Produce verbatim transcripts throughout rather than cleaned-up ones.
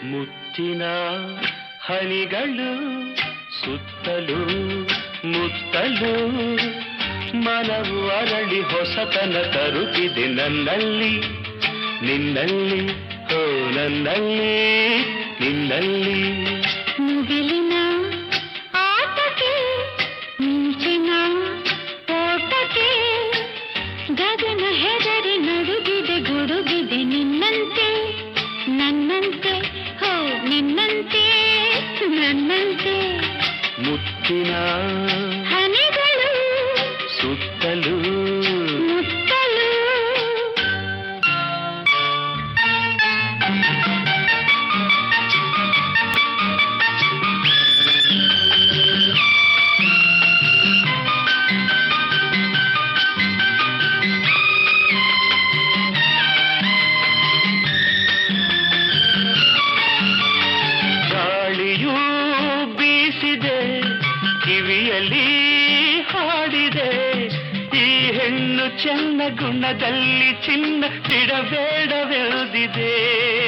ಮುತ್ತಿನ ಹನಿಗಳು ಸುತ್ತಲೂ ಮುತ್ತಲು ಮನವು ಅರಳಿ ಹೊಸತನ ತರುತ್ತಿದೆ ನನ್ನಲ್ಲಿ ನಿನ್ನಲ್ಲಿ ಓ ನನ್ನಲ್ಲಿ ನಿನ್ನಲ್ಲಿ ಮುಗಿಲಿನ ಆಟಕ್ಕೆ ಮಿಂಚಿನ ಓಟಕ್ಕೆ ಗಗನ ಹೆದರಿ ನಡುಗಿದೆ ಗುಡುಗಿದೆ ನಿನ್ನಂತೆ ನನ್ನಂತೆ ಹೋ ನಿನ್ನಂತೆ ನನ್ನಂತೆ ಮುತ್ತಿನ ಹನಿಗಳು ಸುತ್ತಲೂ ಮುತ್ತಲು ಗಾಳಿಯೂ ಬೀಸಿದೆ ಕಿವಿಯಲ್ಲಿ ಹಾಡಿದೆ ಈ ಹೆಣ್ಣು ಚೆನ್ನ ಗುಣದಲ್ಲಿ ಚಿನ್ನ ಬಿಡಬೇಡವೆಳೆದಿದೆ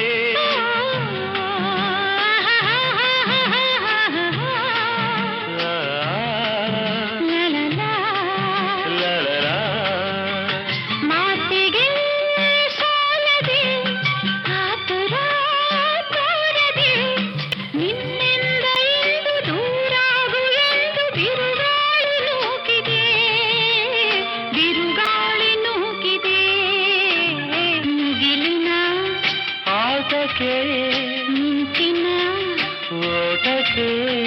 ಮಾತಿಗೆ ಸೋಲದೆ ಆತುರ ತೋರದೆ ನಿನ್ನಿಂದ ಇಂದು ದೂರಾಗು ಎಂದು ಬಿರುಗಾಳಿ ನೂಕಿದೆ ಬಿರುಗಾಳಿ ನೂಕಿದೆ ಮುಗಿಲಿನ ಆಟಕ್ಕೆ ಮಿಂಚಿನ ಓಟಕ್ಕೆ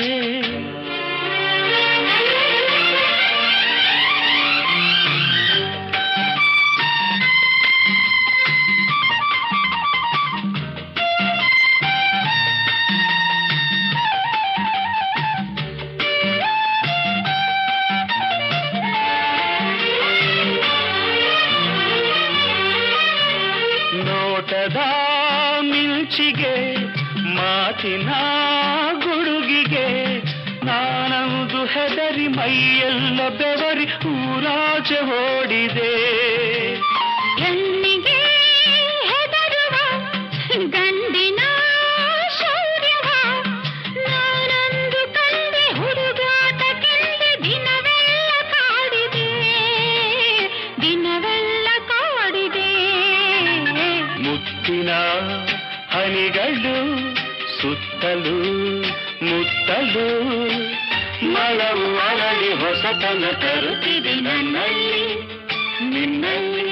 ನೋಟದ ಮಿಂಚಿಗೆ ಮಾತಿನ ಗುಡುಗಿಗೆ ನಾನಂದು ಹೆದರಿ ಮೈಯೆಲ್ಲ ಬೆವರಿ ಊರಾಚೆ ಓಡಿದೆ ಹೆಣ್ಣಿಗೆ ಹೆದರುವ ಗಂಡಿನ ಶೌರ್ಯವ ನಾನಂದು ಕಂಡೆ ಹುಡುಗಾಟಕ್ಕೆಂದೆ ದಿನವೆಲ್ಲ ಕಾಡಿದೆ ದಿನವೆಲ್ಲ ಕಾಡಿದೆ ಮುತ್ತಿನ ಹನಿಗಳು ಸುತ್ತಲೂ ಮುತ್ತಲು ಮನವು ಅರಳಿ ಹೊಸತನ ತರುತ್ತಿದೆ ನನ್ನಲ್ಲಿ ನಿನ್ನಲ್ಲಿ